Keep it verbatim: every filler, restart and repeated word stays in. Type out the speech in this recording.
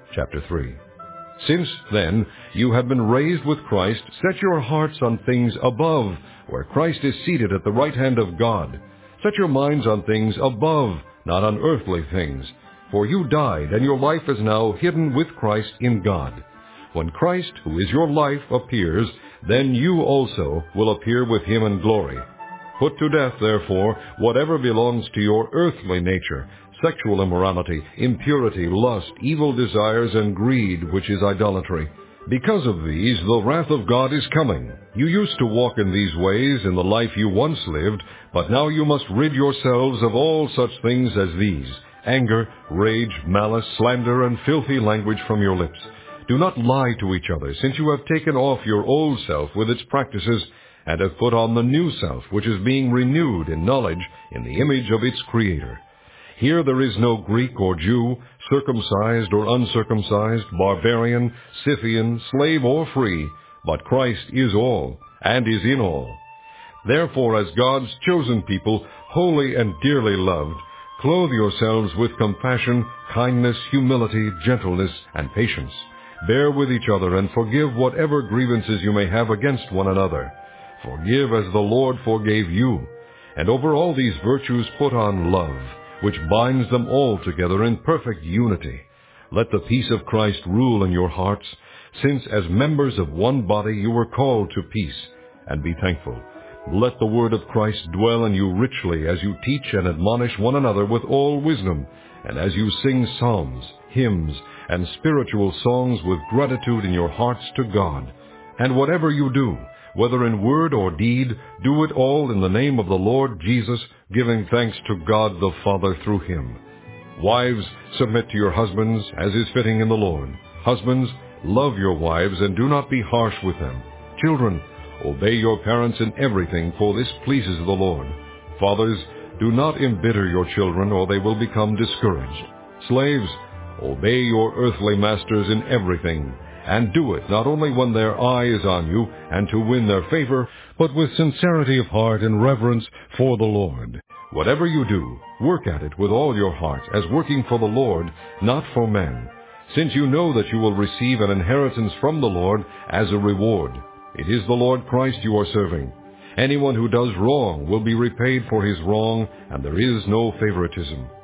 chapter three. Since, then, you have been raised with Christ, set your hearts on things above, where Christ is seated at the right hand of God. Set your minds on things above, not on earthly things. For you died, and your life is now hidden with Christ in God. When Christ, who is your life, appears, then you also will appear with him in glory. Put to death, therefore, whatever belongs to your earthly nature, sexual immorality, impurity, lust, evil desires, and greed, which is idolatry. Because of these, the wrath of God is coming. You used to walk in these ways in the life you once lived, but now you must rid yourselves of all such things as these: anger, rage, malice, slander, and filthy language from your lips. Do not lie to each other, since you have taken off your old self with its practices, and have put on the new self, which is being renewed in knowledge in the image of its Creator. Here there is no Greek or Jew, circumcised or uncircumcised, barbarian, Scythian, slave or free, but Christ is all, and is in all. Therefore, as God's chosen people, holy and dearly loved, clothe yourselves with compassion, kindness, humility, gentleness, and patience. Bear with each other, and forgive whatever grievances you may have against one another. Forgive as the Lord forgave you. And over all these virtues put on love, which binds them all together in perfect unity. Let the peace of Christ rule in your hearts, since as members of one body you were called to peace, and be thankful. Let the word of Christ dwell in you richly as you teach and admonish one another with all wisdom, and as you sing psalms, hymns, and spiritual songs with gratitude in your hearts to God. And whatever you do, whether in word or deed, do it all in the name of the Lord Jesus, giving thanks to God the Father through him. Wives, submit to your husbands, as is fitting in the Lord. Husbands, love your wives, and do not be harsh with them. Children, obey your parents in everything, for this pleases the Lord. Fathers, do not embitter your children, or they will become discouraged. Slaves, obey your earthly masters in everything, and do it not only when their eye is on you and to win their favor, but with sincerity of heart and reverence for the Lord. Whatever you do, work at it with all your heart, as working for the Lord, not for men, since you know that you will receive an inheritance from the Lord as a reward. It is the Lord Christ you are serving. Anyone who does wrong will be repaid for his wrong, and there is no favoritism.